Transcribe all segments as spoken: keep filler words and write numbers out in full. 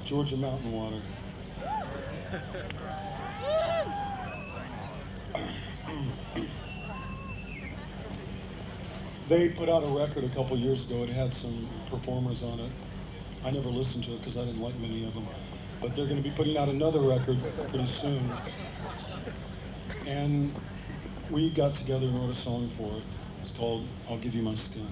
Georgia Mountain Water. They put out a record a couple years ago. It had some performers on it. I never listened to it because I didn't like many of them. But they're going to be putting out another record pretty soon. And we got together and wrote a song for it. It's called I'll Give You My Skin.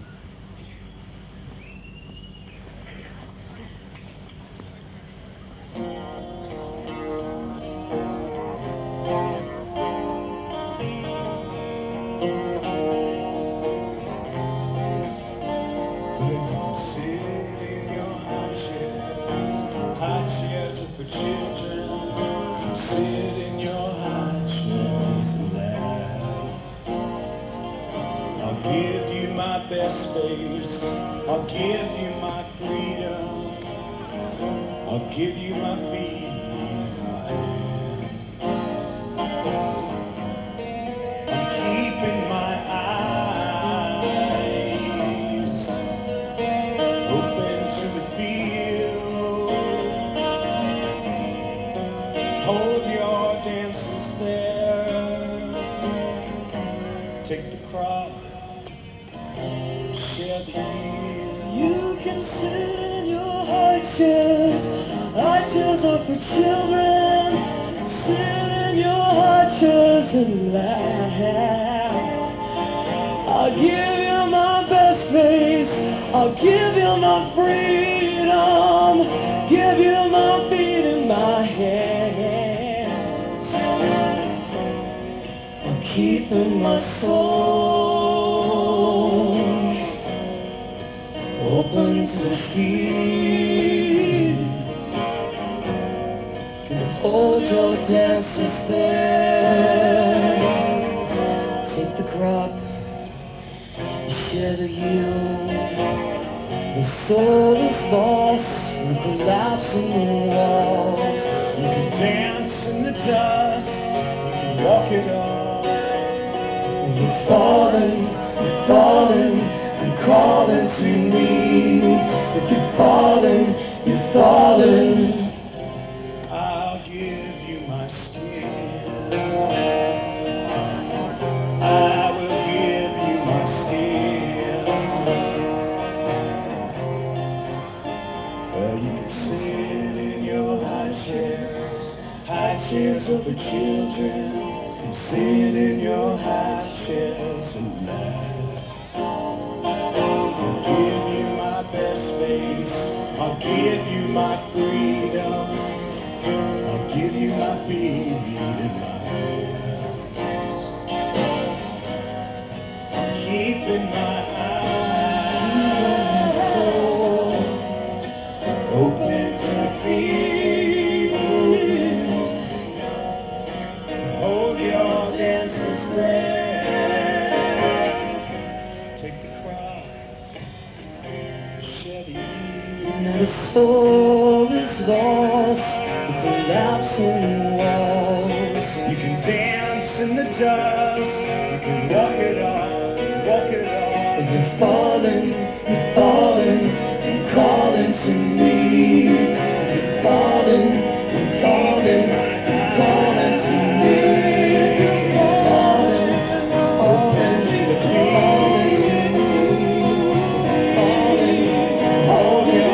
I'll give you my freedom. I'll give you my feet, my hands. I'm keeping my eyes open to the field. Hold your dances there. Take the crop. You can sit in your high chairs, high chairs are for children. Sit in your high chairs and laugh. I'll give you my best face, I'll give you my freedom, give you my feet and my hands. I'm keeping my soul open to the feet. Hold your dances there. Take the crop, share the yield. The soul is lost in the collapsing walls. You can dance in the dust, you can walk it up. You're falling, you're falling, you're calling to me. If you're falling, you're falling. I'll give you my skin. I will give you my skin. Well, you can sit in your high chairs, high chairs of the children. You can sit in your high chairs and laugh. I'll give you my freedom. I'll give you my feet and my hands. I'm keeping my eyes open to the field. Hold your dances there. Take the crowd. Share the The soul is lost in collapsing walls. You can dance in the dust, you can walk it off, walk it off. You're falling, you're falling, you're calling to me. You're falling, you're calling, you're calling to me. You're falling, open to the calling to me. Falling, hold your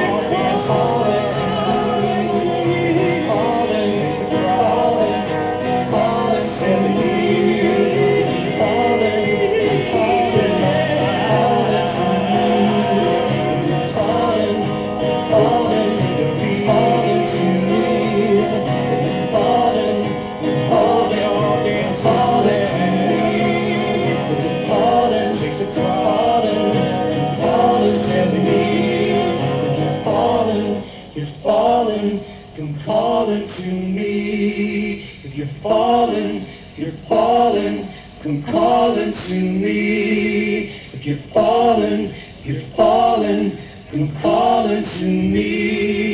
come calling to me. If you're falling, you're falling, come calling to me. If you're falling, you're falling, come calling to me.